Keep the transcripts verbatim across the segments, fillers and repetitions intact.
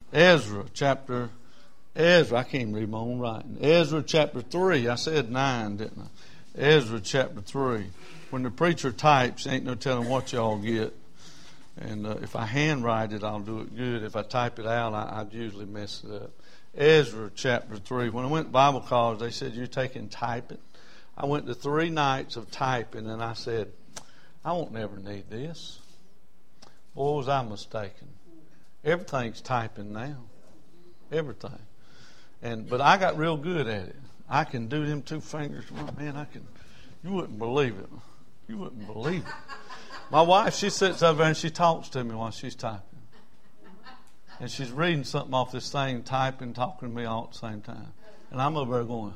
Ezra chapter, Ezra, I can't even read my own writing. Ezra chapter three, I said nine, didn't I? Ezra chapter three. When the preacher types, ain't no telling what y'all get. And uh, if I handwrite it, I'll do it good. If I type it out, I, I'd usually mess it up. Ezra chapter three. When I went to Bible college, they said, you're taking typing. I went to three nights of typing, and I said, I won't never need this. Boy, was I mistaken. Everything's typing now. Everything. And But I got real good at it. I can do them two fingers. Man, I can. You wouldn't believe it. You wouldn't believe it. My wife, she sits over there and she talks to me while she's typing. And she's reading something off this thing, typing, talking to me all at the same time. And I'm over there going,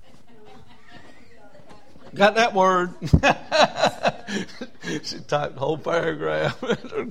got that word? She typed the whole paragraph.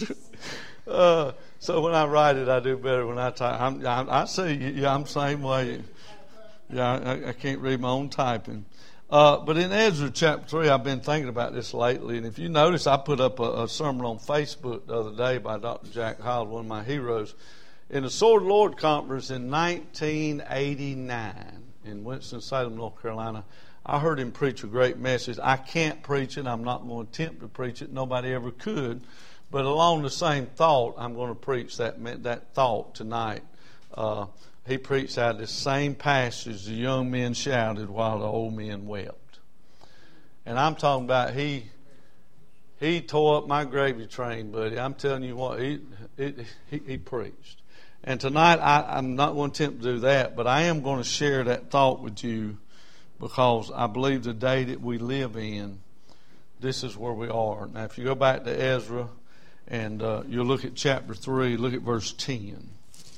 uh, so when I write it, I do better when I type. I'm, I, I see, yeah, I'm the same way. Yeah, I, I can't read my own typing. Uh, but in Ezra chapter three, I've been thinking about this lately. And if you notice, I put up a, a sermon on Facebook the other day by Doctor Jack Hyles, one of my heroes. In the Sword of the Lord conference in nineteen eighty-nine in Winston-Salem, North Carolina, I heard him preach a great message. I can't preach it. I'm not going to attempt to preach it. Nobody ever could. But along the same thought, I'm going to preach that that thought tonight. Uh, he preached out of this same passage, the young men shouted while the old men wept. And I'm talking about he he tore up my gravy train, buddy. I'm telling you what, he he, he, he preached. And tonight, I, I'm not going to attempt to do that, but I am going to share that thought with you because I believe the day that we live in, this is where we are. Now, if you go back to Ezra and uh, you look at chapter three, look at verse ten.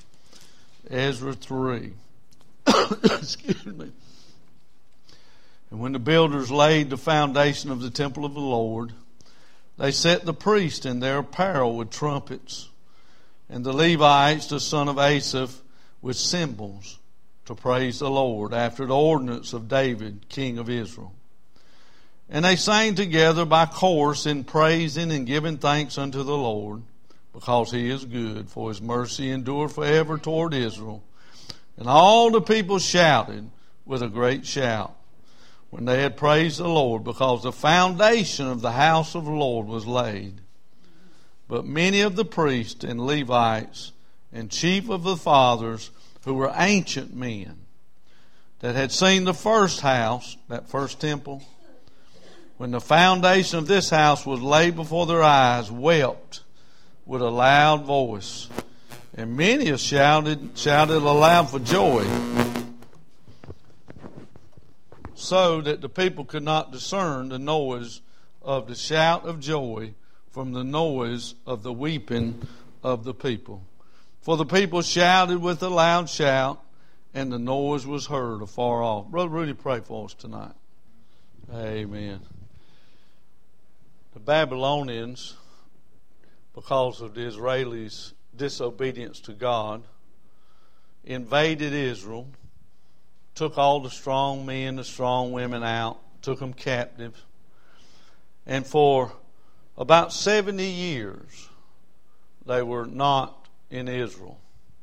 Ezra three. Excuse me. And when the builders laid the foundation of the temple of the Lord, they set the priests in their apparel with trumpets, and the Levites, the son of Asaph, with cymbals, to praise the Lord, after the ordinance of David, king of Israel. And they sang together by course in praising and giving thanks unto the Lord, because he is good, for his mercy endureth forever toward Israel. And all the people shouted with a great shout when they had praised the Lord, because the foundation of the house of the Lord was laid. But many of the priests and Levites and chief of the fathers, who were ancient men, that had seen the first house, that first temple, when the foundation of this house was laid before their eyes, wept with a loud voice. And many shouted, shouted aloud for joy, so that the people could not discern the noise of the shout of joy from the noise of the weeping of the people. For the people shouted with a loud shout, and the noise was heard afar off. Brother Rudy, pray for us tonight. Amen. The Babylonians, because of the Israelis' disobedience to God, invaded Israel, took all the strong men, the strong women out, took them captive. And for about seventy years, they were not in Israel.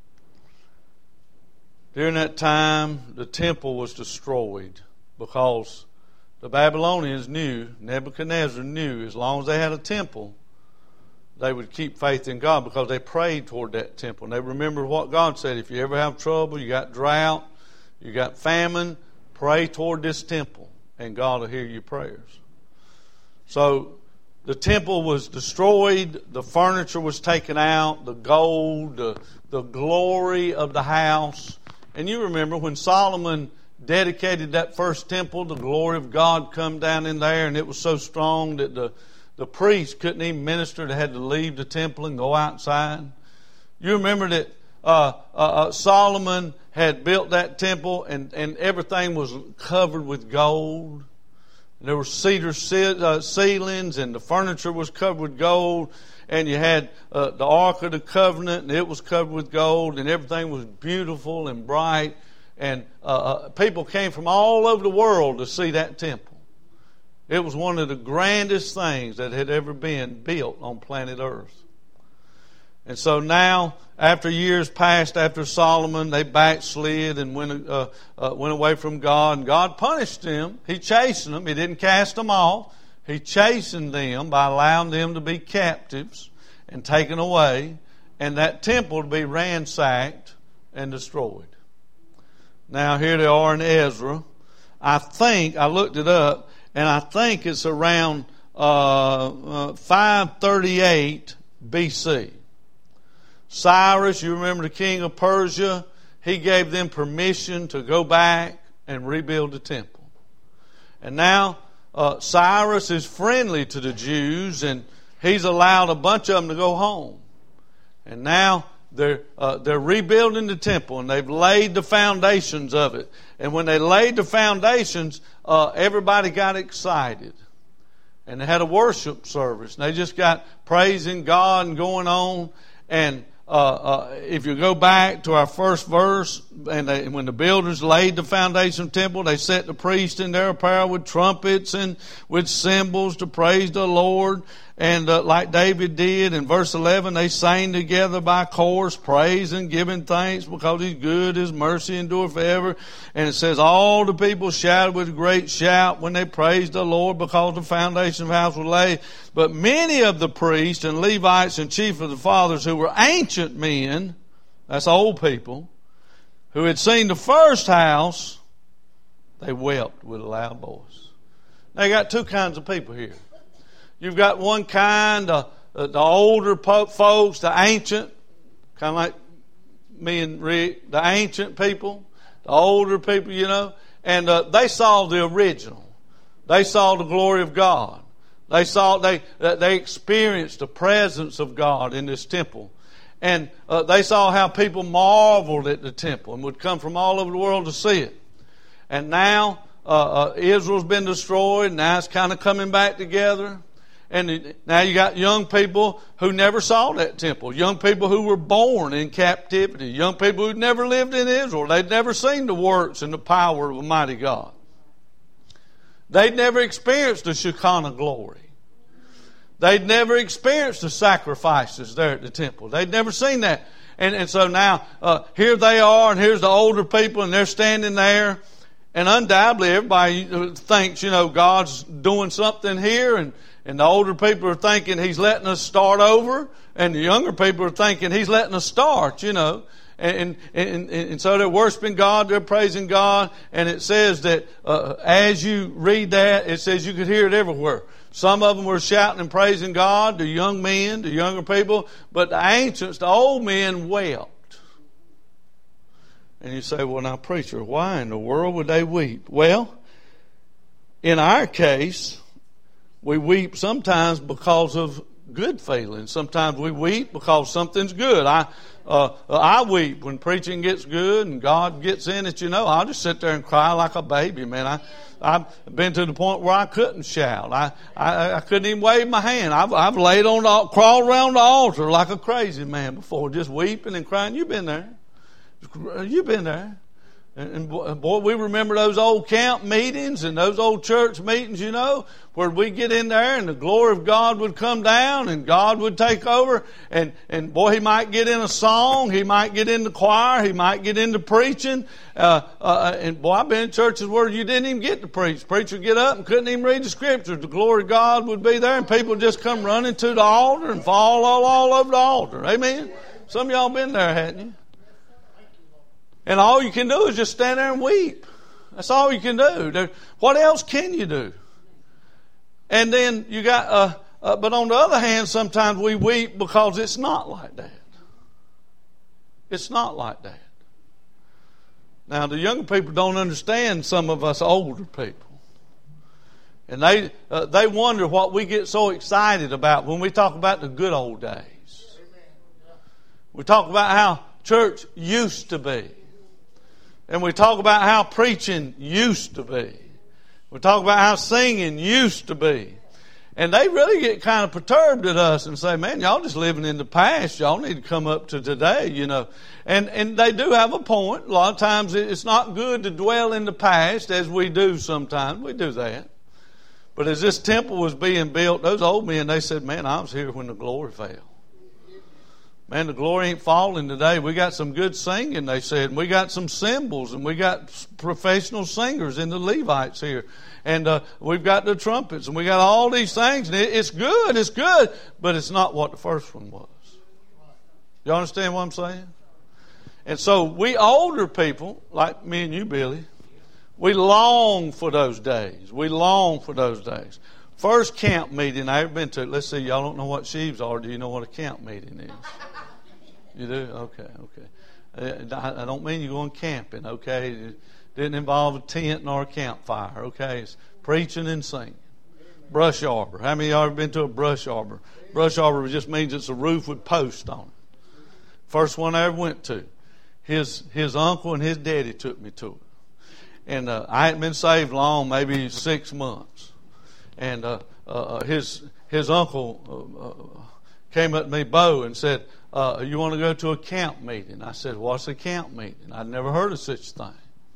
During that time, the temple was destroyed because the Babylonians knew, Nebuchadnezzar knew, as long as they had a temple, they would keep faith in God because they prayed toward that temple. And they remembered what God said. If you ever have trouble, you got drought, you got famine, pray toward this temple and God will hear your prayers. So the temple was destroyed, the furniture was taken out, the gold, the, the glory of the house. And you remember when Solomon dedicated that first temple, the glory of God come down in there, and it was so strong that the, the priests couldn't even minister. They had to leave the temple and go outside. You remember that uh, uh, uh, Solomon had built that temple, and, and everything was covered with gold. There were cedar ceilings, and the furniture was covered with gold. And you had uh, the Ark of the Covenant, and it was covered with gold, and everything was beautiful and bright. And uh, uh, people came from all over the world to see that temple. It was one of the grandest things that had ever been built on planet Earth. And so now, after years passed after Solomon, they backslid and went uh, uh, went away from God. And God punished them. He chastened them. He didn't cast them off. He chastened them by allowing them to be captives and taken away, and that temple to be ransacked and destroyed. Now here they are in Ezra. I think, I looked it up, and I think it's around uh, uh, five thirty-eight B C. Cyrus, you remember the king of Persia, he gave them permission to go back and rebuild the temple. And now uh, Cyrus is friendly to the Jews, and he's allowed a bunch of them to go home. And now they're uh, they're rebuilding the temple, and they've laid the foundations of it. And when they laid the foundations, uh, everybody got excited. And they had a worship service. And they just got praising God and going on. And Uh, uh, if you go back to our first verse, and they, when the builders laid the foundation of the temple, they set the priests in their apparel with trumpets and with cymbals to praise the Lord. And uh, like David did in verse eleven, they sang together by chorus, praising, giving thanks because He's good, His mercy endureth forever. And it says, all the people shouted with a great shout when they praised the Lord because the foundation of the house was laid. But many of the priests and Levites and chief of the fathers who were ancient men, that's old people, who had seen the first house, they wept with a loud voice. Now you got two kinds of people here. You've got one kind, uh, the older folks, the ancient, kind of like me and Rick, the ancient people, the older people, you know, and uh, they saw the original. They saw the glory of God. They saw, they they experienced the presence of God in this temple. And uh, they saw how people marveled at the temple and would come from all over the world to see it. And now uh, uh, Israel's been destroyed. Now it's kind of coming back together. And now you got young people who never saw that temple. Young people who were born in captivity. Young people who never lived in Israel. They'd never seen the works and the power of a mighty God. They'd never experienced the Shekinah glory. They'd never experienced the sacrifices there at the temple. They'd never seen that. And, and so now, uh, here they are, and here's the older people, and they're standing there. And undoubtedly, everybody thinks, you know, God's doing something here, and And the older people are thinking He's letting us start over. And the younger people are thinking He's letting us start, you know. And, and, and, and so they're worshiping God, they're praising God. And it says that uh, as you read that, it says you could hear it everywhere. Some of them were shouting and praising God, the young men, the younger people. But the ancients, the old men, wept. And you say, well, now, preacher, why in the world would they weep? Well, in our case, we weep sometimes because of good feelings. Sometimes we weep because something's good. I uh, I weep when preaching gets good and God gets in it, you know. I'll just sit there and cry like a baby, man. I, I've been to the point where I couldn't shout. I, I, I couldn't even wave my hand. I've, I've laid on the, crawled around the altar like a crazy man before, just weeping and crying. You've been there. You've been there. And boy, we remember those old camp meetings and those old church meetings, you know, where we get in there and the glory of God would come down and God would take over. And, and boy, He might get in a song. He might get in the choir. He might get into preaching. Uh, uh, and boy, I've been in churches where you didn't even get to preach. Preacher would get up and couldn't even read the scriptures. The glory of God would be there and people would just come running to the altar and fall all, all over the altar. Amen? Some of y'all been there, hadn't you? And all you can do is just stand there and weep. That's all you can do. There, what else can you do? And then you got, uh, uh, but on the other hand, sometimes we weep because it's not like that. It's not like that. Now, the younger people don't understand some of us older people. And they uh, they wonder what we get so excited about when we talk about the good old days. We talk about how church used to be. And we talk about how preaching used to be. We talk about how singing used to be. And they really get kind of perturbed at us and say, man, y'all just living in the past. Y'all need to come up to today, you know. And and they do have a point. A lot of times it's not good to dwell in the past as we do sometimes. We do that. But as this temple was being built, those old men, they said, man, I was here when the glory fell. Man, the glory ain't falling today. We got some good singing, they said. And we got some cymbals, and we got professional singers in the Levites here. And uh, we've got the trumpets, and we got all these things. And it, it's good, it's good, but it's not what the first one was. You understand what I'm saying? And so we older people, like me and you, Billy, we long for those days. We long for those days. First camp meeting I ever been to, let's see, y'all don't know what sheaves are. Do you know what a camp meeting is? You do? Okay, okay. I don't mean you're going camping, okay? It didn't involve a tent nor a campfire, okay? It's preaching and singing. Brush arbor. How many of y'all ever been to a brush arbor? Brush arbor just means it's a roof with posts on it. First one I ever went to. His his uncle and his daddy took me to it. And uh, I hadn't been saved long, maybe six months. And uh, uh, his his uncle uh, came up to me, Bo, and said, uh, you want to go to a camp meeting? I said, what's a camp meeting? I'd never heard of such a thing.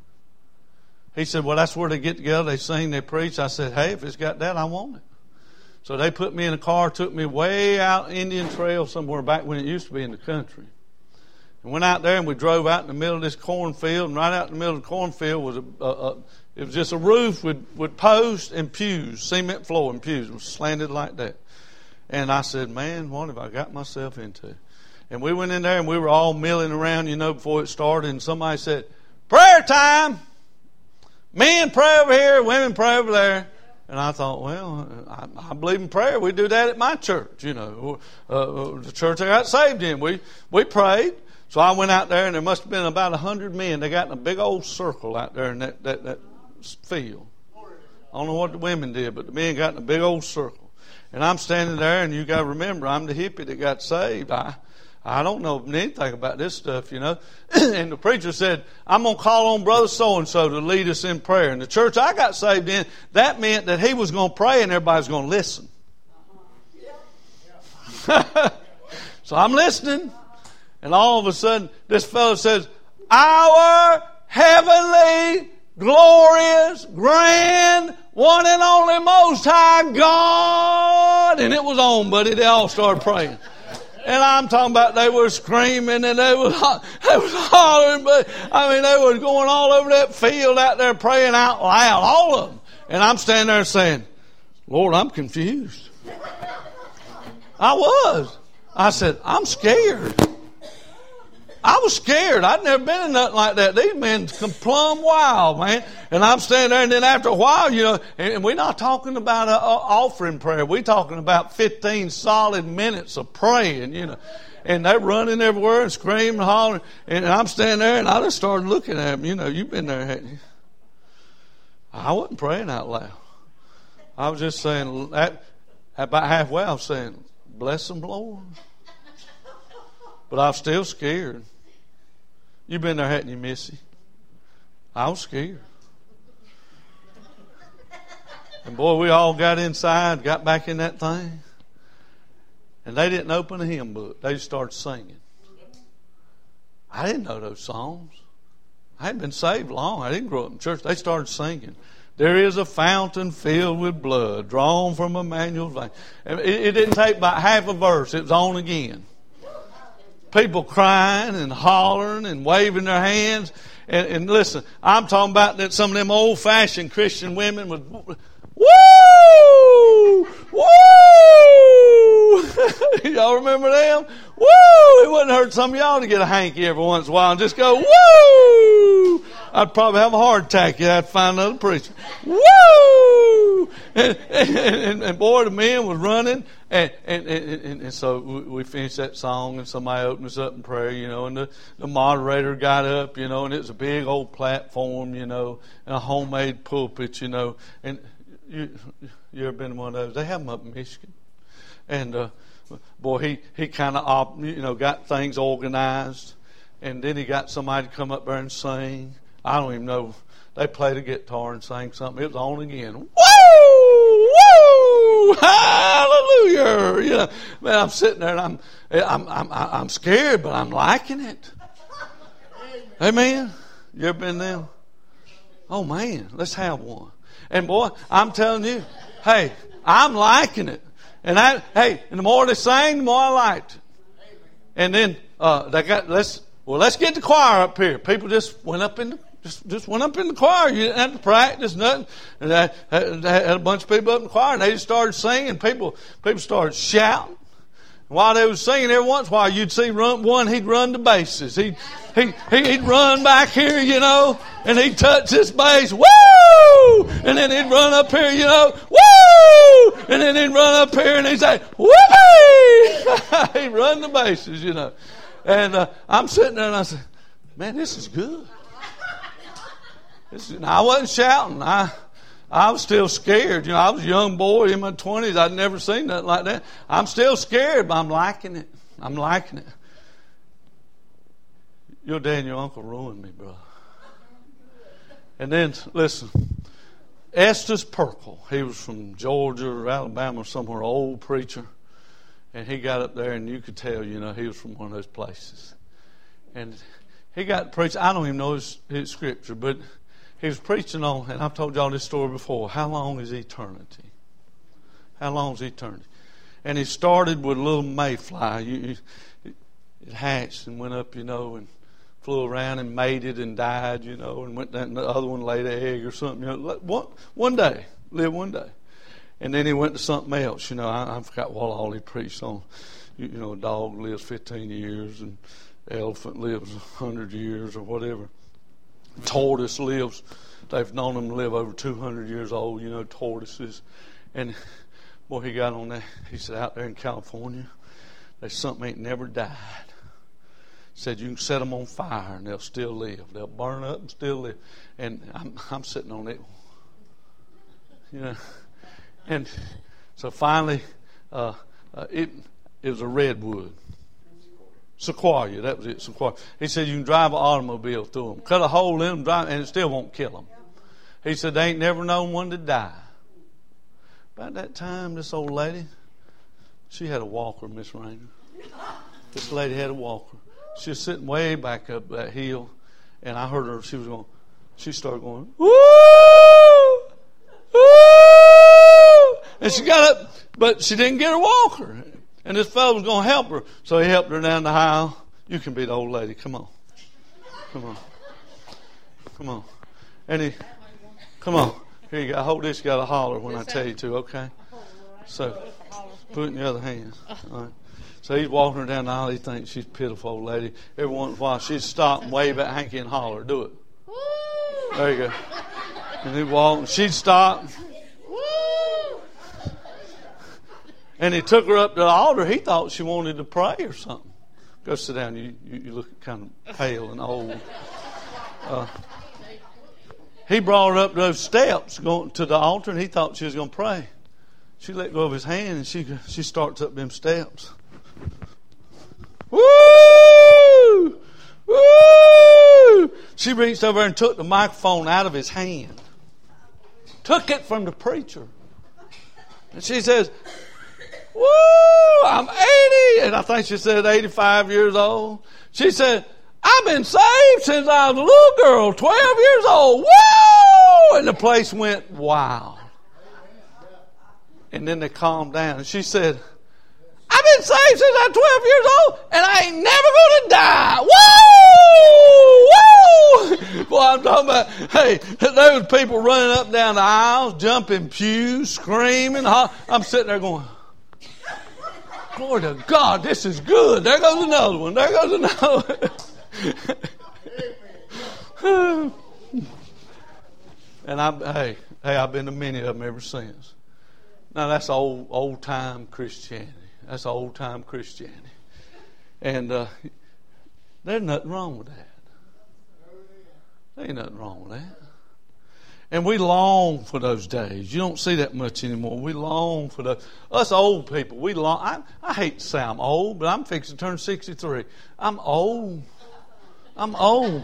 He said, well, that's where they get together, they sing, they preach. I said, hey, if it's got that, I want it. So they put me in a car, took me way out Indian Trail somewhere back when it used to be in the country. And went out there and we drove out in the middle of this cornfield, and right out in the middle of the cornfield was a, a, a it was just a roof with, with posts and pews, cement floor and pews. It was slanted like that. And I said, man, what have I got myself into? And we went in there and we were all milling around, you know, before it started. And somebody said, prayer time. Men pray over here, women pray over there. And I thought, well, I, I believe in prayer. We do that at my church, you know. Uh, the church I got saved in. We, we prayed. So I went out there and there must have been about a hundred men. They got in a big old circle out there in that, that, that field. I don't know what the women did, but the men got in a big old circle. And I'm standing there, and you got to remember, I'm the hippie that got saved. I I don't know anything about this stuff, you know. And the preacher said, I'm going to call on Brother So-and-so to lead us in prayer. And the church I got saved in, that meant that he was going to pray and everybody's going to listen. So I'm listening. And all of a sudden, this fellow says, our heavenly, glorious, grand, one and only Most High God. And it was on, buddy. They all started praying. And I'm talking about they were screaming and they was, they was hollering. But I mean, they were going all over that field out there praying out loud, all of them. And I'm standing there saying, Lord, I'm confused. I was. I said, I'm scared. I was scared. I'd never been in nothing like that. These men come plumb wild, man. And I'm standing there, and then after a while, you know, and we're not talking about an offering prayer. We're talking about fifteen solid minutes of praying, you know. And they're running everywhere and screaming and hollering. And I'm standing there, and I just started looking at them. You know, you've been there, haven't you? I wasn't praying out loud. I was just saying, at, about halfway, I was saying, bless them, Lord. But I was still scared. You've been there, hadn't you, Missy? I was scared. And boy, we all got inside, got back in that thing. And they didn't open a hymn book. They just started singing. I didn't know those songs. I hadn't been saved long. I didn't grow up in church. They started singing. There is a fountain filled with blood drawn from Emmanuel's vein. It, it didn't take about half a verse. It was on again. People crying and hollering and waving their hands. And, and listen, I'm talking about that some of them old-fashioned Christian women would, woo! Woo! Y'all remember them? Woo! It wouldn't hurt some of y'all to get a hanky every once in a while and just go, woo! I'd probably have a heart attack. Yeah, I'd find another preacher. Woo! And, and, and, and boy, the men was running. And, and, and, and so we finished that song, and somebody opened us up in prayer, you know, and the, the moderator got up, you know, and it was a big old platform, you know, and a homemade pulpit, you know. And you, you ever been to one of those? They have them up in Michigan. And, uh, boy, he, he kind of, you know, got things organized. And then he got somebody to come up there and sing. I don't even know. They played a guitar and sang something. It was on again. Woo! Woo! Hallelujah! You know, man, I'm sitting there and I'm, I'm, I'm, I'm scared, but I'm liking it. Amen. You ever been there? Oh man, let's have one. And boy, I'm telling you, hey, I'm liking it. And I, hey, and the more they sang, the more I liked it. And then uh, they got let's well let's get the choir up here. People just went up in the, just just went up in the choir. You didn't have to practice nothing. And they had, they had a bunch of people up in the choir, and they just started singing. People people started shouting. While they was singing, every once in a while you'd see run, one, he'd run the bases. He'd, he, he'd run back here, you know, and he'd touch this bass, woo! And then he'd run up here, you know, woo! And then he'd run up here and he'd say, whoopee! He'd run the bases, you know. And uh, I'm sitting there and I said, man, this is good. This is, I wasn't shouting. I... I was still scared. You know, I was a young boy in my twenties. I'd never seen nothing like that. I'm still scared, but I'm liking it. I'm liking it. Your dad and your uncle ruined me, brother. And then, listen, Estes Perkle. He was from Georgia or Alabama or somewhere, old preacher. And he got up there, and you could tell, you know, he was from one of those places. And he got preached. I don't even know his, his scripture, but he was preaching on, and I've told y'all this story before, how long is eternity? How long is eternity? And he started with a little mayfly. You, you, it hatched and went up, you know, and flew around and mated and died, you know, and went down, and the other one laid an egg or something. You know, one, one day, lived one day. And then he went to something else, you know. I, I forgot what all he preached on. You, you know, a dog lives fifteen years, and an elephant lives one hundred years or whatever. Tortoise lives, they've known them to live over two hundred years old, you know, tortoises. And, boy, he got on that. He said, out there in California, there's something ain't never died. Said you can set them on fire and they'll still live. They'll burn up and still live. And I'm, I'm sitting on it, you know. And so finally, uh, uh, it, it was a redwood. Sequoia, that was it, sequoia. He said you can drive an automobile through them. Cut a hole in them, drive, and it still won't kill them. He said they ain't never known one to die. About that time, this old lady, she had a walker, Miss Rainer. This lady had a walker. She was sitting way back up that hill, and I heard her, she was going, she started going, woo! Woo! And she got up, but she didn't get her walker. And this fellow was going to help her. So he helped her down the aisle. You can be the old lady. Come on. Come on. Come on. And he, come on. Here you go. Hold this. You got to holler when I tell you to, okay? So, put it in the other hand. All right. So he's walking her down the aisle. He thinks she's a pitiful old lady. Every once in a while, she'd stop and wave at Hanky and holler. Do it. There you go. And he'd walk, and she'd stop. And he took her up to the altar. He thought she wanted to pray or something. Go sit down. You, you, you look kind of pale and old. Uh, he brought her up those steps going to the altar, and he thought she was going to pray. She let go of his hand, and she she starts up them steps. Woo! Woo! She reached over and took the microphone out of his hand. Took it from the preacher. And she says, woo, I'm eighty. And I think she said eighty-five years old. She said, I've been saved since I was a little girl, twelve years old. Woo! And the place went wild. And then they calmed down. And she said, I've been saved since I was twelve years old, and I ain't never going to die. Woo! Woo! Boy, I'm talking about, hey, there was people running up down the aisles, jumping pews, screaming. I'm sitting there going, glory to God, this is good. There goes another one. There goes another one. And I, hey, hey, I've been to many of them ever since. Now that's old, old time Christianity. That's old time Christianity, and uh, there's nothing wrong with that. There ain't nothing wrong with that. And we long for those days. You don't see that much anymore. We long for those. Us old people, we long. I, I hate to say I'm old, but I'm fixing to turn sixty-three. I'm old. I'm old.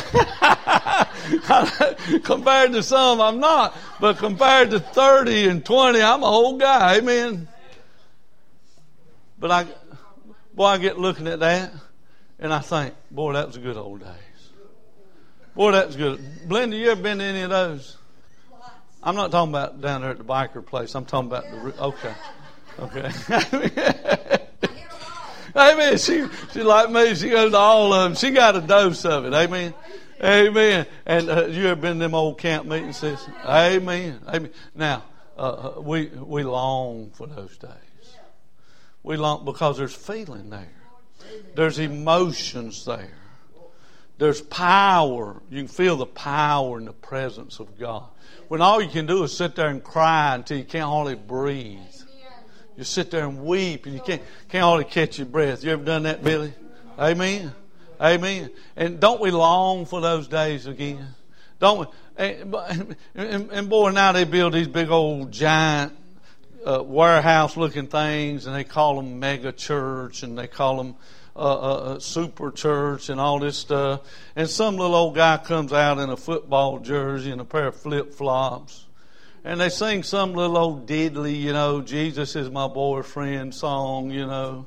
Compared to some, I'm not. But compared to thirty and twenty, I'm an old guy. Amen. But I, boy, I get looking at that, and I think, boy, that was the good old days. Boy, that was good. Blenda, you ever been to any of those? I'm not talking about down there at the biker place. I'm talking about the, okay. Okay. Amen. She, she like me. She goes to all of them. She got a dose of it. Amen. Amen. And uh, you ever been to them old camp meetings, sis? Amen. Amen. Now, uh, we we long for those days. We long because there's feeling there. There's emotions there. There's power. You can feel the power and the presence of God. When all you can do is sit there and cry until you can't hardly breathe. You sit there and weep and you can't, can't hardly catch your breath. You ever done that, Billy? Amen. Amen. And don't we long for those days again? Don't we? And, and, and boy, now they build these big old giant uh, warehouse-looking things, and they call them mega church, and they call them uh, uh, super church, and all this stuff. And some little old guy comes out in a football jersey and a pair of flip-flops, and they sing some little old diddly, you know, Jesus is my boyfriend song, you know.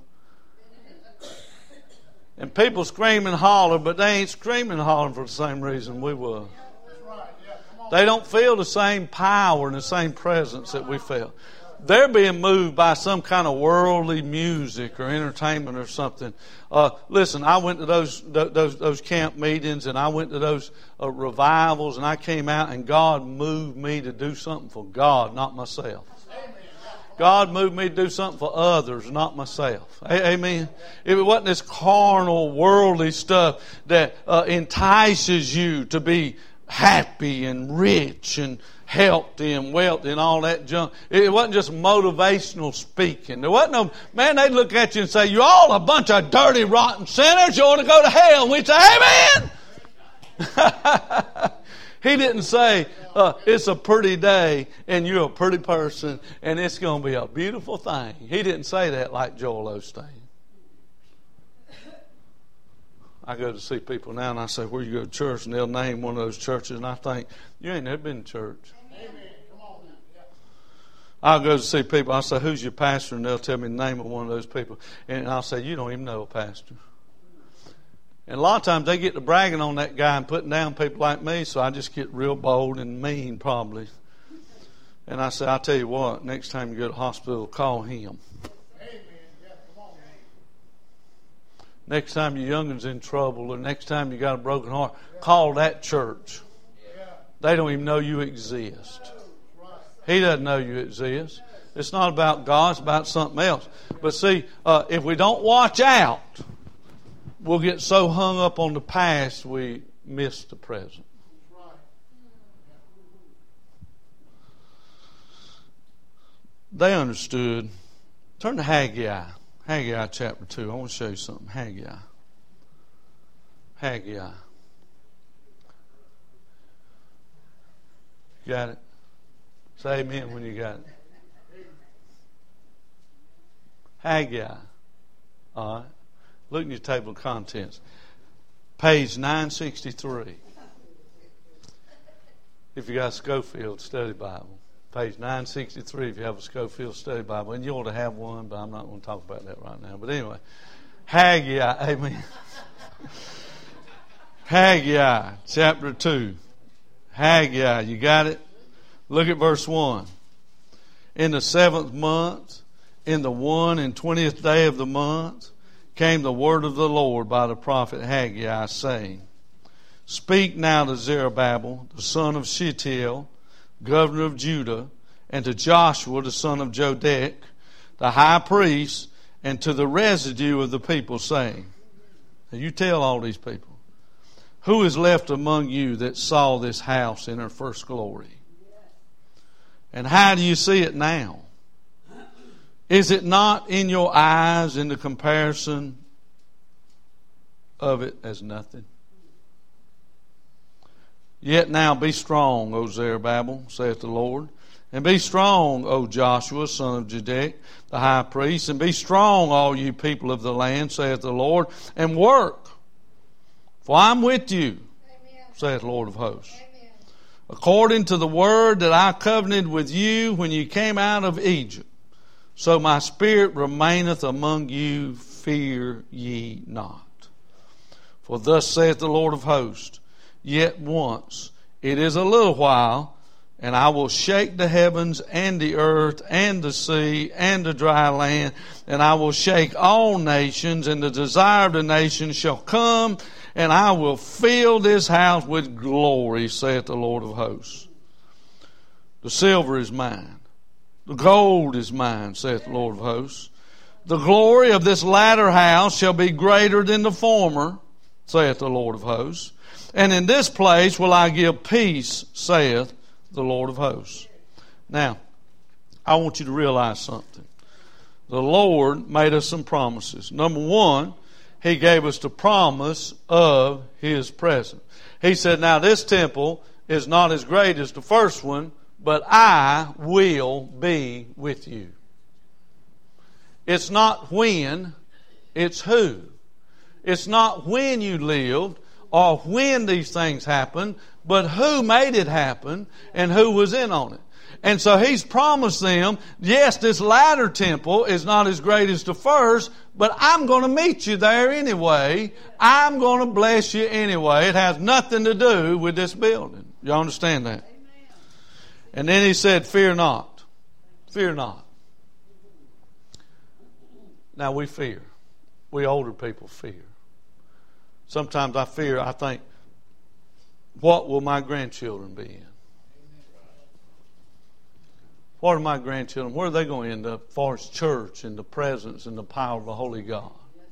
And people scream and holler, but they ain't screaming and hollering for the same reason we were. They don't feel the same power and the same presence that we felt. They're being moved by some kind of worldly music or entertainment or something. Uh, listen, I went to those those those camp meetings and I went to those uh, revivals, and I came out and God moved me to do something for God, not myself. God moved me to do something for others, not myself. Amen. If it wasn't this carnal, worldly stuff that uh, entices you to be happy and rich and healthy and wealthy and all that junk. It wasn't just motivational speaking. There wasn't no, man, they'd look at you and say, you're all a bunch of dirty, rotten sinners. You ought to go to hell. And we'd say, amen. He didn't say, uh, it's a pretty day and you're a pretty person and it's going to be a beautiful thing. He didn't say that like Joel Osteen. I go to see people now and I say, where you go to church? And they'll name one of those churches, and I think, you ain't never been to church. Amen. Come on now. Yeah. I'll go to see people. I say, who's your pastor? And they'll tell me the name of one of those people. And I'll say, you don't even know a pastor. And a lot of times they get to bragging on that guy and putting down people like me, so I just get real bold and mean probably. And I say, I'll tell you what, next time you go to the hospital, call him. Amen. Yeah, come on, man. Next time your youngin's in trouble, or next time you got a broken heart, call that church. They don't even know you exist. He doesn't know you exist. It's not about God, it's about something else. But see, uh, if we don't watch out, we'll get so hung up on the past we miss the present. They understood. Turn to Haggai. Haggai chapter two. I want to show you something. Haggai. Haggai. Got it? Say amen when you got it. Haggai. All right. Look at your table of contents. Page nine sixty-three. If you got a Schofield Study Bible. Page nine sixty-three if you have a Schofield Study Bible. And you ought to have one, but I'm not going to talk about that right now. But anyway. Haggai. Amen. Haggai chapter two. Haggai, you got it? Look at verse one. In the seventh month, in the one and twentieth day of the month, came the word of the Lord by the prophet Haggai, saying, Speak now to Zerubbabel, the son of Shealtiel, governor of Judah, and to Joshua, the son of Jodek, the high priest, and to the residue of the people, saying, now you tell all these people, who is left among you that saw this house in her first glory? And how do you see it now? Is it not in your eyes in the comparison of it as nothing? Yet now be strong, O Zerubbabel, saith the Lord, and be strong, O Joshua, son of Jodek, the high priest, and be strong, all you people of the land, saith the Lord, and work. For I'm with you, amen, saith the Lord of hosts. Amen. According to the word that I covenanted with you when you came out of Egypt, so my spirit remaineth among you, fear ye not. For thus saith the Lord of hosts, yet once, it is a little while, And I will shake the heavens and the earth and the sea and the dry land. And I will shake all nations, and the desire of the nations shall come. And I will fill this house with glory, saith the Lord of hosts. The silver is mine. The gold is mine, saith the Lord of hosts. The glory of this latter house shall be greater than the former, saith the Lord of hosts. And in this place will I give peace, saith the Lord of hosts. Now, I want you to realize something. The Lord made us some promises. Number one, He gave us the promise of His presence. He said, now this temple is not as great as the first one, but I will be with you. It's not when, it's who. It's not when you lived or when these things happened, but who made it happen and who was in on it. And so He's promised them, yes, this latter temple is not as great as the first, but I'm going to meet you there anyway. I'm going to bless you anyway. It has nothing to do with this building. You understand that? Amen. And then He said, fear not. Fear not. Now we fear. We older people fear. Sometimes I fear, I think, what will my grandchildren be in? What are my grandchildren? Where are they going to end up as far as church and the presence and the power of the Holy God?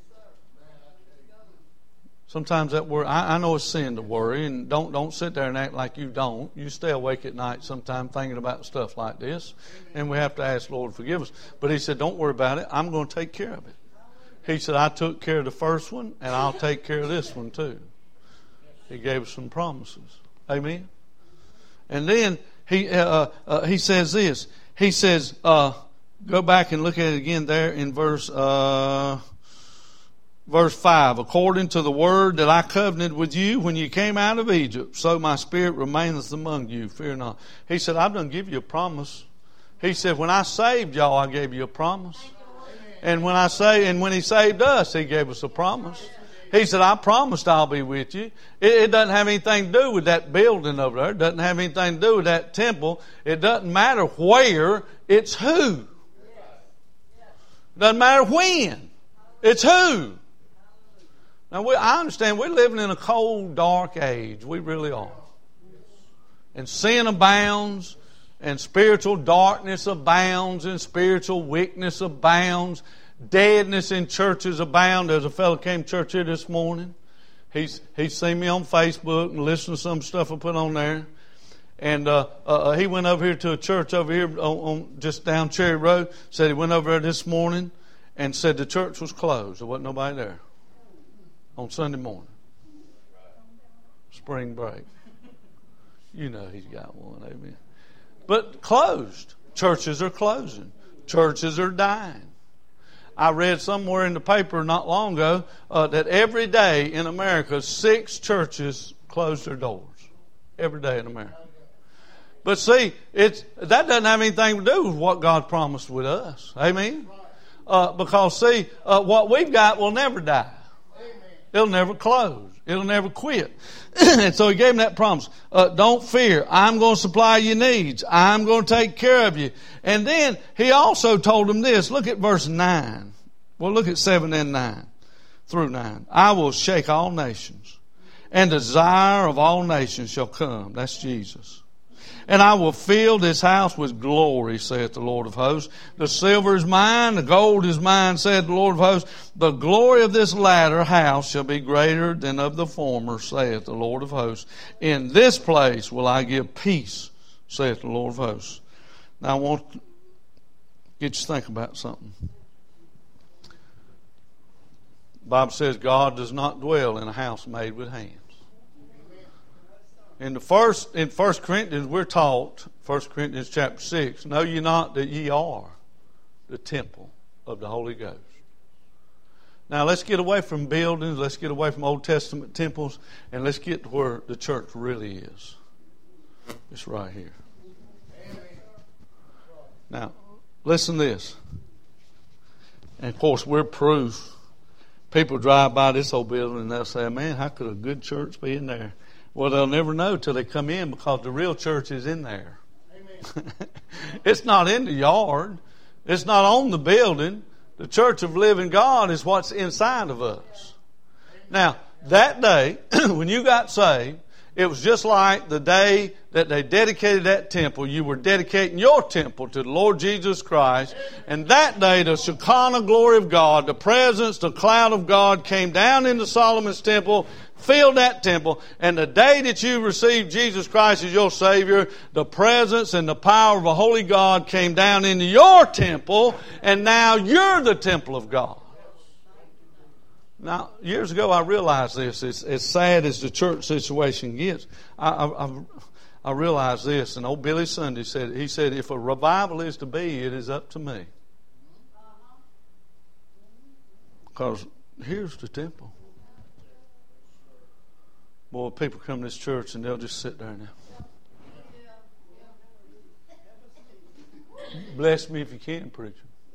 Sometimes that worry, I, I know it's sin to worry, and don't don't sit there and act like you don't. You stay awake at night sometimes thinking about stuff like this, and we have to ask the Lord to forgive us. But He said, don't worry about it. I'm going to take care of it. He said, I took care of the first one, and I'll take care of this one too. He gave us some promises. Amen? And then he uh, uh, he says this. He says, uh, go back and look at it again there in verse uh, verse five. According to the word that I covenanted with you when you came out of Egypt, so my spirit remaineth among you. Fear not. He said, I've done give you a promise. He said, when I saved y'all, I gave you a promise. And when I say, and when He saved us, He gave us a promise. He said, I promised I'll be with you. It, it doesn't have anything to do with that building over there. It doesn't have anything to do with that temple. It doesn't matter where, it's who. It doesn't matter when, it's who. Now, we, I understand we're living in a cold, dark age. We really are. And sin abounds, and spiritual darkness abounds, and spiritual weakness abounds. Deadness in churches abound. There's a fellow came to church here this morning. He's he's seen me on Facebook and listened to some stuff I put on there. And uh, uh, he went over here to a church over here on, on just down Cherry Road. Said he went over there this morning and said the church was closed. There wasn't nobody there on Sunday morning. Spring break. You know he's got one, amen. But closed. Churches are closing. Churches are dying. I read somewhere in the paper not long ago uh, that every day in America, six churches close their doors. Every day in America. But see, it's that doesn't have anything to do with what God promised with us. Amen? Uh, because see, uh, what we've got will never die. It'll never close. It'll never quit. And so He gave him that promise. Uh, don't fear. I'm going to supply your needs. I'm going to take care of you. And then He also told him this. Look at verse nine. Well, look at seven and nine through nine. I will shake all nations, and the desire of all nations shall come. That's Jesus. And I will fill this house with glory, saith the Lord of hosts. The silver is mine, the gold is mine, saith the Lord of hosts. The glory of this latter house shall be greater than of the former, saith the Lord of hosts. In this place will I give peace, saith the Lord of hosts. Now I want to get you to think about something. The Bible says God does not dwell in a house made with hands. In the first, in First Corinthians, we're taught, First Corinthians chapter six, know ye not that ye are the temple of the Holy Ghost. Now let's get away from buildings, let's get away from Old Testament temples, and let's get to where the church really is. It's right here. Now, listen to this. And of course, we're proof. People drive by this old building and they'll say, man, how could a good church be in there? Well, they'll never know till they come in because the real church is in there. It's not in the yard. It's not on the building. The church of living God is what's inside of us. Now, that day, when you got saved, it was just like the day that they dedicated that temple. You were dedicating your temple to the Lord Jesus Christ. And that day, the Shekinah glory of God, the presence, the cloud of God came down into Solomon's temple, filled that temple. And the day that you received Jesus Christ as your Savior, the presence and the power of a holy God came down into your temple. And now you're the temple of God. Now, years ago, I realized this. It's as sad as the church situation gets. I, I, I realized this, and old Billy Sunday said, he said, if a revival is to be, it is up to me. Because here's the temple. Boy, people come to this church and they'll just sit there now. Bless me if you can, preacher.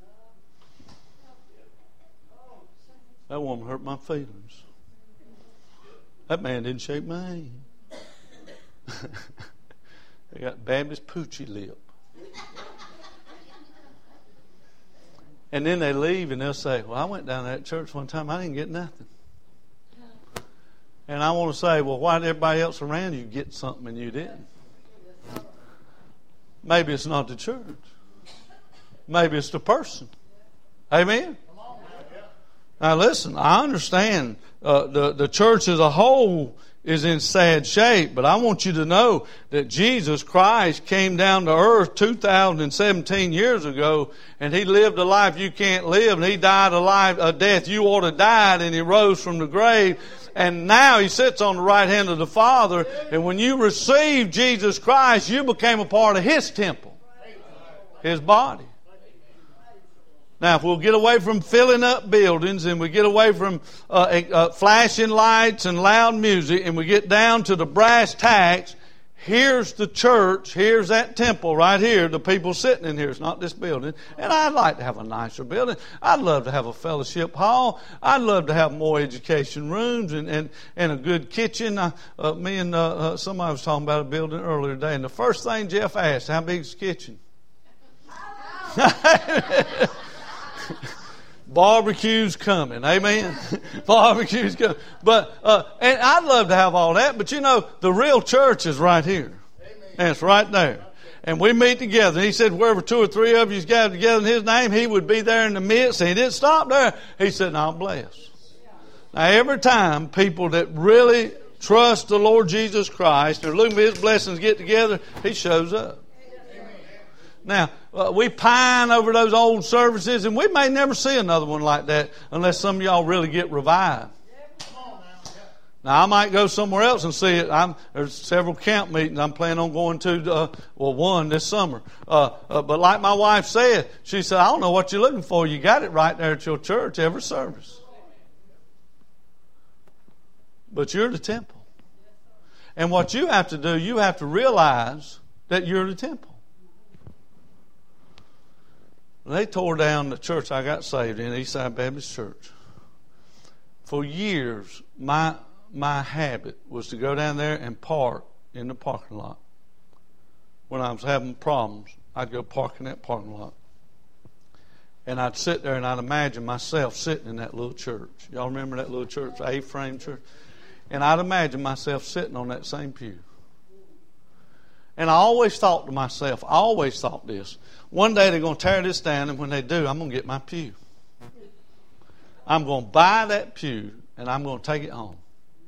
That woman hurt my feelings. That man didn't shake my hand. They got Baptist poochie lip. And then they leave and they'll say, well, I went down to that church one time. I didn't get nothing. And I want to say, well, why did everybody else around you get something and you didn't? Maybe it's not the church. Maybe it's the person. Amen? Now listen, I understand uh, the, the church as a whole is in sad shape, but I want you to know that Jesus Christ came down to earth two thousand seventeen years ago, and He lived a life you can't live, and He died a life, a death you ought to died, and He rose from the grave, and now He sits on the right hand of the Father, and when you received Jesus Christ, you became a part of His temple, His body. Now, if we'll get away from filling up buildings and we get away from uh, uh, flashing lights and loud music and we get down to the brass tacks, here's the church, here's that temple right here, the people sitting in here. It's not this building. And I'd like to have a nicer building. I'd love to have a fellowship hall. I'd love to have more education rooms and, and, and a good kitchen. Uh, uh, me and uh, uh, somebody was talking about a building earlier today, and the first thing Jeff asked, how big is the kitchen? Barbecue's coming, amen. Barbecue's coming, but uh, and I'd love to have all that. But you know, the real church is right here, amen. And it's right there. And we meet together. And He said, wherever two or three of you gathered together in His name, He would be there in the midst. And He didn't stop there. He said, "Now bless." Now, every time people that really trust the Lord Jesus Christ, they're looking for His blessings, get together, He shows up. Now, uh, we pine over those old services, and we may never see another one like that unless some of y'all really get revived. Now, I might go somewhere else and see it. I'm, there's several camp meetings I'm planning on going to, uh, well, one this summer. Uh, uh, but like my wife said, she said, I don't know what you're looking for. You got it right there at your church, every service. But you're the temple. And what you have to do, you have to realize that you're the temple. They tore down the church I got saved in, Eastside Baptist Church. For years, my my habit was to go down there and park in the parking lot. When I was having problems, I'd go park in that parking lot. And I'd sit there and I'd imagine myself sitting in that little church. Y'all remember that little church, A-frame church? And I'd imagine myself sitting on that same pew. And I always thought to myself, I always thought this, one day they're going to tear this down, and when they do, I'm going to get my pew. I'm going to buy that pew, and I'm going to take it home.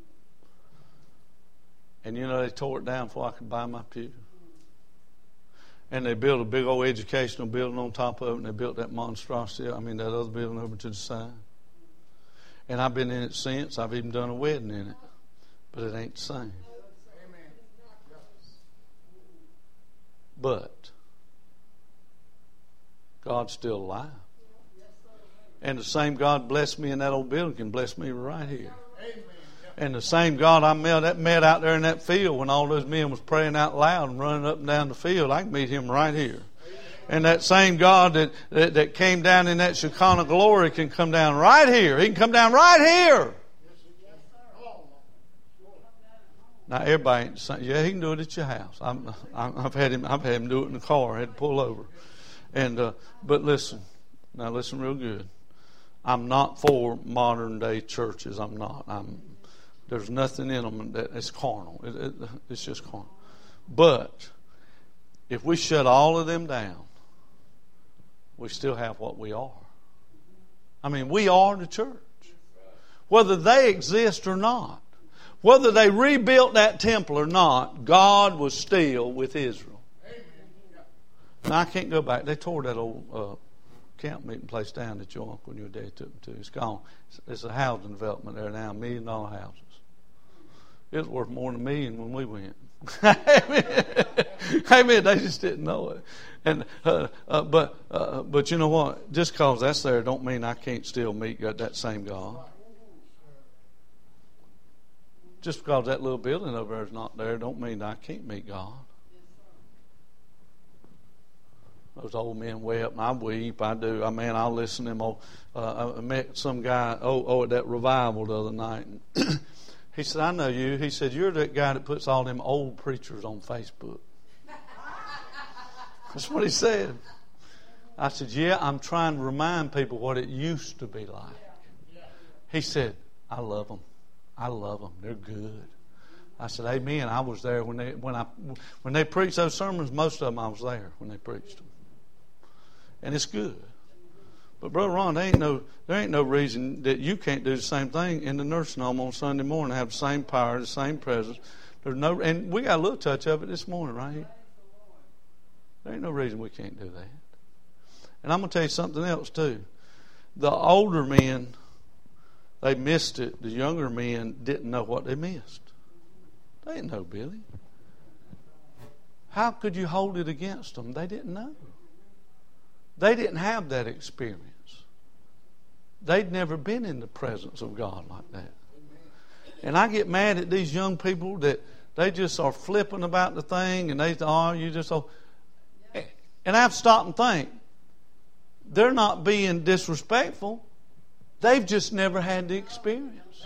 And you know, they tore it down before I could buy my pew. And they built a big old educational building on top of it, and they built that monstrosity, I mean that other building over to the side. And I've been in it since. I've even done a wedding in it. But it ain't the same. But God's still alive. And the same God blessed me in that old building can bless me right here. And the same God I met, that met out there in that field when all those men was praying out loud and running up and down the field, I can meet Him right here. And that same God that, that, that came down in that Shekinah glory can come down right here. He can come down right here. Now everybody ain't saying, yeah, he can do it at your house. I'm, I've had him. I've had him do it in the car. I had to pull over. And uh, but listen, now listen real good. I'm not for modern day churches. I'm not. I'm. There's nothing in them that is carnal. It, it, it's just carnal. But if we shut all of them down, we still have what we are. I mean, we are the church. Whether they exist or not, whether they rebuilt that temple or not, God was still with Israel. Now, I can't go back. They tore that old uh, camp meeting place down that your uncle and your dad took them to. It's gone. It's, it's a housing development there now, million dollar houses. It was worth more than a million when we went. Amen. They just didn't know it. And uh, uh, but uh, but you know what? Just because that's there, don't mean I can't still meet that same God. Just because that little building over there is not there, don't mean I can't meet God. Those old men weep, and I weep. I do. I mean, I'll listen to them. Old, uh, I met some guy oh, oh at that revival the other night. And he said, "I know you." He said, "You're that guy that puts all them old preachers on Facebook." That's what he said. I said, "Yeah, I'm trying to remind people what it used to be like." He said, "I love them. I love them. They're good." I said, "Amen." I was there when they when I when they preached those sermons. Most of them I was there when they preached them, and it's good. But Brother Ron, there ain't no there ain't no reason that you can't do the same thing in the nursing home on Sunday morning. Have the same power, the same presence. There's no, and we got a little touch of it this morning, right here. There ain't no reason we can't do that. And I'm going to tell you something else too. The older men, they missed it. The younger men didn't know what they missed. They didn't know, Billy. How could you hold it against them? They didn't know. They didn't have that experience. They'd never been in the presence of God like that. And I get mad at these young people that they just are flipping about the thing and they oh, you just oh. And I have to stop and think. They're not being disrespectful. They've just never had the experience.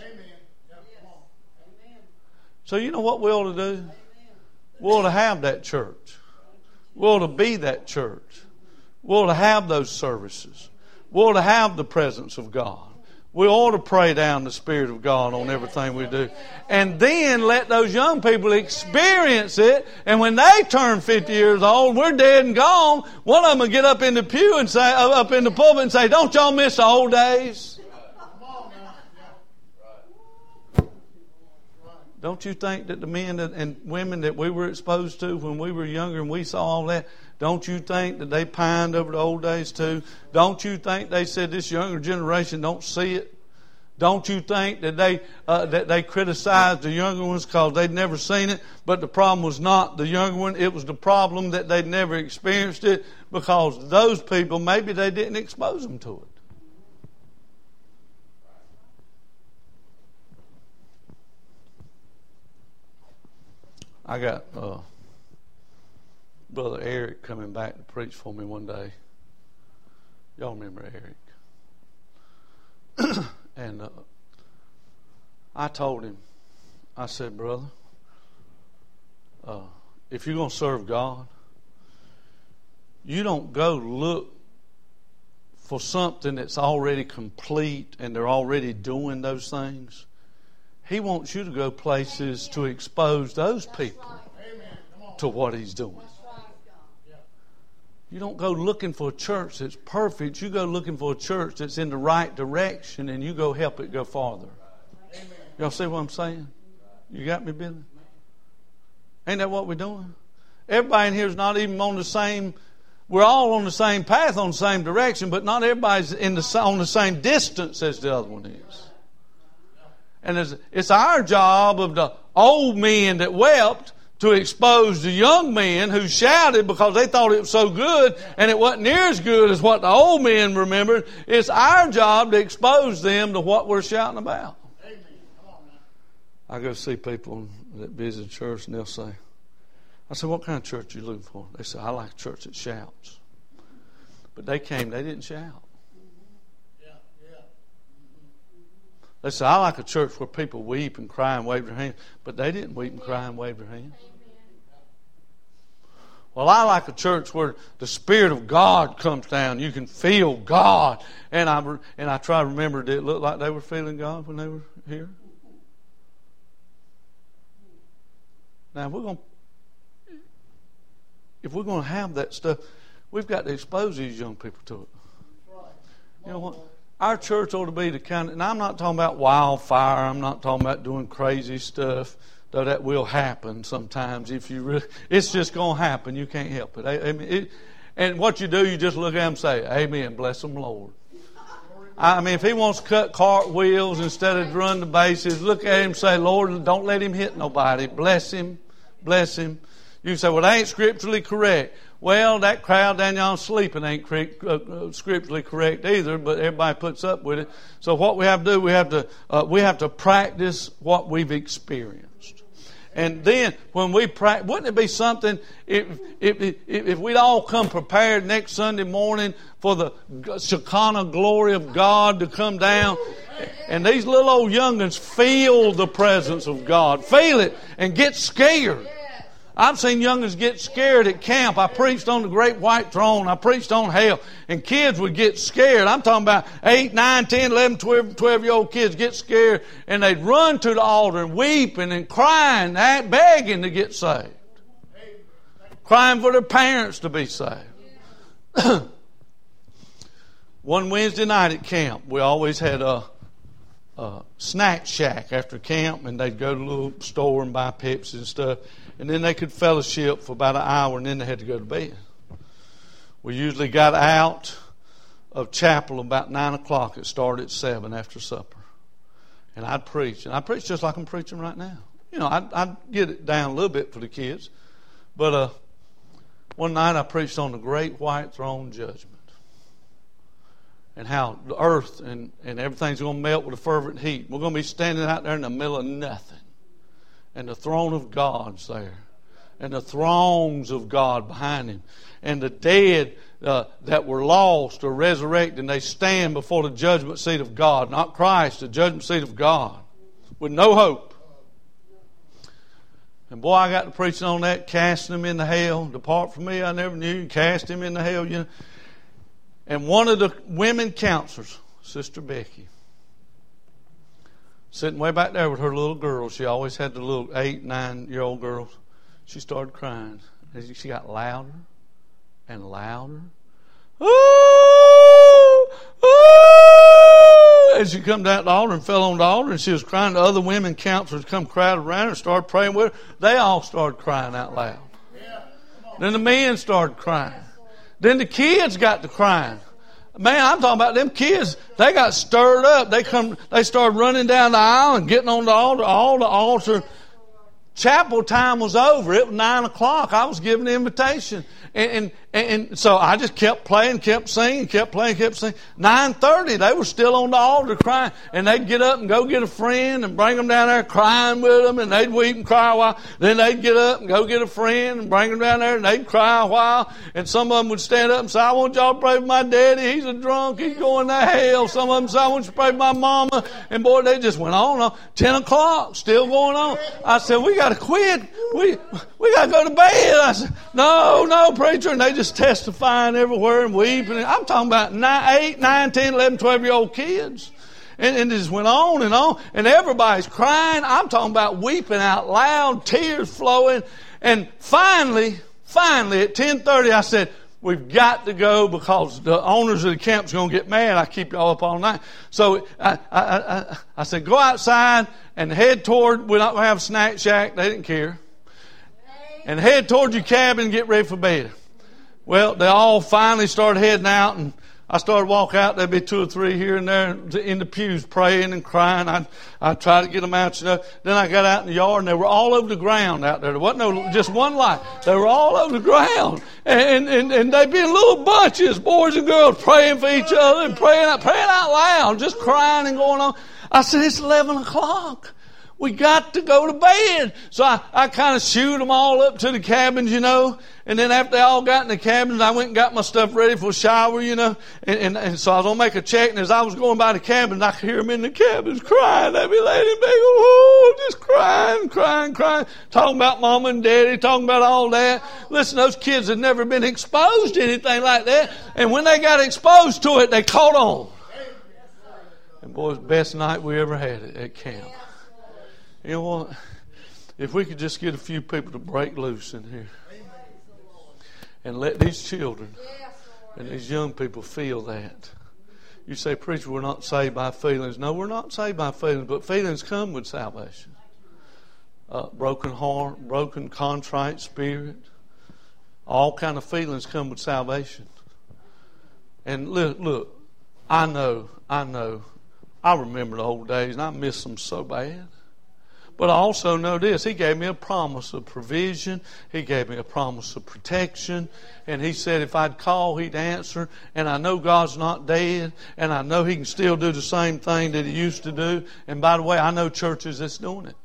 So you know what we ought to do? We ought to have that church. We ought to be that church. We ought to have those services. We ought to have the presence of God. We ought to pray down the Spirit of God on everything we do. And then let those young people experience it. And when they turn fifty years old, we're dead and gone. One of them will get up in the pew and say, up in the pulpit and say, "Don't y'all miss the old days?" Don't you think that the men and women that we were exposed to when we were younger and we saw all that, don't you think that they pined over the old days too? Don't you think they said this younger generation don't see it? Don't you think that they uh, that they criticized the younger ones because they'd never seen it? But the problem was not the younger one. It was the problem that they'd never experienced it because those people, maybe they didn't expose them to it. I got uh, Brother Eric coming back to preach for me one day. Y'all remember Eric? And uh, I told him, I said, "Brother, uh, if you're going to serve God, you don't go look for something that's already complete and they're already doing those things. He wants you to go places to expose those people to what He's doing. You don't go looking for a church that's perfect. You go looking for a church that's in the right direction and you go help it go farther." Y'all see what I'm saying? You got me, Billy? Ain't that what we're doing? Everybody in here is not even on the same, we're all on the same path, on the same direction, but not everybody's in the, on the same distance as the other one is. And it's, it's our job of the old men that wept to expose the young men who shouted because they thought it was so good and it wasn't near as good as what the old men remembered. It's our job to expose them to what we're shouting about. Amen. Come on, man. I go see people that visit church and they'll say, I said, "What kind of church are you looking for?" They say, "I like a church that shouts." But they came, they didn't shout. They say, I like a church where people weep and cry and wave their hands. But they didn't weep and cry and wave their hands. Well, I like a church where the Spirit of God comes down. You can feel God. And I, and I try to remember, did it look like they were feeling God when they were here? Now, we're going, if we're going to have that stuff, we've got to expose these young people to it. You know what? Our church ought to be the kind of, and I'm not talking about wildfire. I'm not talking about doing crazy stuff. Though that will happen sometimes if you really, it's just going to happen. You can't help it. I, I mean, it. And what you do, you just look at him and say, Amen, bless him, Lord. I mean, if he wants to cut cartwheels instead of run the bases, look at him and say, Lord, don't let him hit nobody. Bless him, bless him. You say, well, that ain't scripturally correct. Well, that crowd down there sleeping ain't correct, uh, scripturally correct either, but everybody puts up with it. So what we have to do, we have to uh, we have to practice what we've experienced. And then when we practice, wouldn't it be something if, if, if, if we'd all come prepared next Sunday morning for the Shekinah glory of God to come down, and these little old young'uns feel the presence of God, feel it, and get scared. I've seen young'uns get scared at camp. I preached on the great white throne. I preached on hell. And kids would get scared. I'm talking about eight, nine, ten, eleven, twelve, twelve-year-old kids get scared. And they'd run to the altar and weeping and crying, begging to get saved. Crying for their parents to be saved. One Wednesday night at camp, we always had a, a snack shack after camp. And they'd go to a little store and buy Pepsi and stuff. And then they could fellowship for about an hour, and then they had to go to bed. We usually got out of chapel about nine o'clock. It started at seven after supper. And I'd preach. And I preach just like I'm preaching right now. You know, I'd, I'd get it down a little bit for the kids. But uh, one night I preached on the great white throne judgment. And how the earth and, and everything's going to melt with a fervent heat. We're going to be standing out there in the middle of nothing. And the throne of God's there. And the thrones of God behind Him. And the dead uh, that were lost are resurrected. And they stand before the judgment seat of God. Not Christ, the judgment seat of God. With no hope. And boy, I got to preaching on that. Casting them into hell. Depart from me, I never knew you. Cast him into hell. You know. And one of the women counselors, Sister Becky, sitting way back there with her little girl. She always had the little eight, nine-year-old girls. She started crying. And she got louder and louder. Ooh! Ooh! And she come down the altar and fell on the altar, and she was crying. The other women counselors come crowded around her and started praying with her. They all started crying out loud. Then the men started crying. Then the kids got to crying. Man, I'm talking about them kids. They got stirred up. They come. They started running down the aisle and getting on the altar. All the altar. Chapel time was over. It was nine o'clock. I was giving the invitation. And, and, and so I just kept playing, kept singing, kept playing, kept singing. nine thirty, they were still on the altar crying. And they'd get up and go get a friend and bring them down there crying with them. And they'd weep and cry a while. Then they'd get up and go get a friend and bring them down there. And they'd cry a while. And some of them would stand up and say, I want y'all to pray for my daddy. He's a drunk. He's going to hell. Some of them say, I want you to pray for my mama. And boy, they just went on. on. ten o'clock, still going on. I said, we got to quit. We, we got to go to bed. I said, no, no, preacher. And they just testifying everywhere and weeping. I'm talking about nine, eight, nine, ten, eleven, twelve-year-old kids. And, and it just went on and on. And everybody's crying. I'm talking about weeping out loud, tears flowing. And finally, finally at ten thirty, I said, we've got to go because the owners of the camp's going to get mad. I keep y'all up all night. So I, I, I, I said, go outside and head toward, we're not going to have a snack shack. They didn't care. And head toward your cabin and get ready for bed. Well, they all finally started heading out, and I started walking out. There'd be two or three here and there in the pews praying and crying. I I tried to get them out. You know. Then I got out in the yard, and they were all over the ground out there. There wasn't no just one light. They were all over the ground, and and and they'd be in little bunches, boys and girls, praying for each other and praying out, praying out loud, just crying and going on. I said, it's eleven o'clock. We got to go to bed. So I, I kind of shooed them all up to the cabins, you know. And then after they all got in the cabins, I went and got my stuff ready for a shower, you know. And, and, and so I was going to make a check. And as I was going by the cabins, I could hear them in the cabins crying. They'd be laying in bed, oh, just crying, crying, crying. Talking about mama and daddy, talking about all that. Listen, those kids had never been exposed to anything like that. And when they got exposed to it, they caught on. And boy, it was the best night we ever had at, at camp. You know what? If we could just get a few people to break loose in here and let these children and these young people feel that. You say, preacher, we're not saved by feelings. No, we're not saved by feelings, but feelings come with salvation. Uh, broken heart, broken contrite spirit. All kind of feelings come with salvation. And look, look, I know, I know. I remember the old days, and I miss them so bad. But I also know this. He gave me a promise of provision. He gave me a promise of protection. And He said if I'd call, He'd answer. And I know God's not dead. And I know He can still do the same thing that He used to do. And by the way, I know churches that's doing it.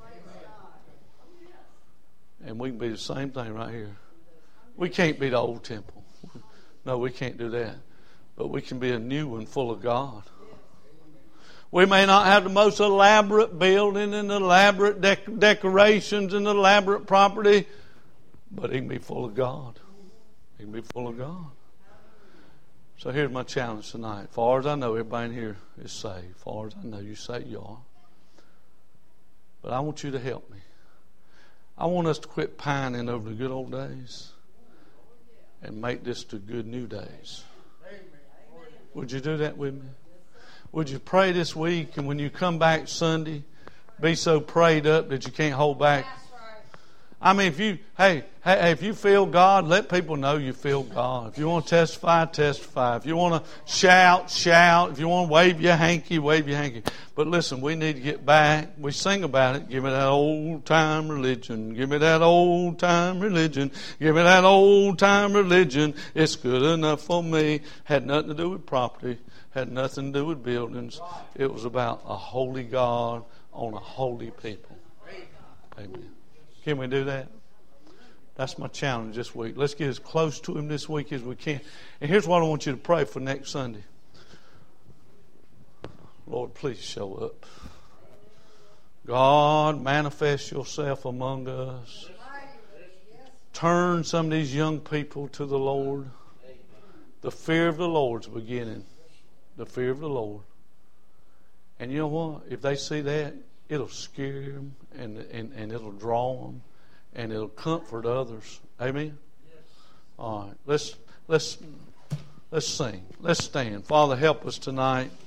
And we can be the same thing right here. We can't be the old temple. No, we can't do that. But we can be a new one full of God. We may not have the most elaborate building and elaborate dec- decorations and elaborate property, but it can be full of God. It can be full of God. So here's my challenge tonight. As far as I know, everybody in here is saved. As far as I know, you say you are. But I want you to help me. I want us to quit pining over the good old days and make this the good new days. Would you do that with me? Would you pray this week, and when you come back Sunday, be so prayed up that you can't hold back? I mean, if you, hey, hey, if you feel God, let people know you feel God. If you want to testify, testify. If you want to shout, shout. If you want to wave your hanky, wave your hanky. But listen, we need to get back. We sing about it. Give me that old time religion. Give me that old time religion. Give me that old time religion. It's good enough for me. Had nothing to do with property. Had nothing to do with buildings. It was about a holy God on a holy people. Amen. Can we do that? That's my challenge this week. Let's get as close to Him this week as we can. And here's what I want you to pray for next Sunday. Lord, please show up. God, manifest Yourself among us. Turn some of these young people to the Lord. The fear of the Lord's beginning. The fear of the Lord. And you know what? If they see that, it'll scare them and, and, and it'll draw them and it'll comfort others. Amen? All right. Let's, let's, let's sing. Let's stand. Father, help us tonight.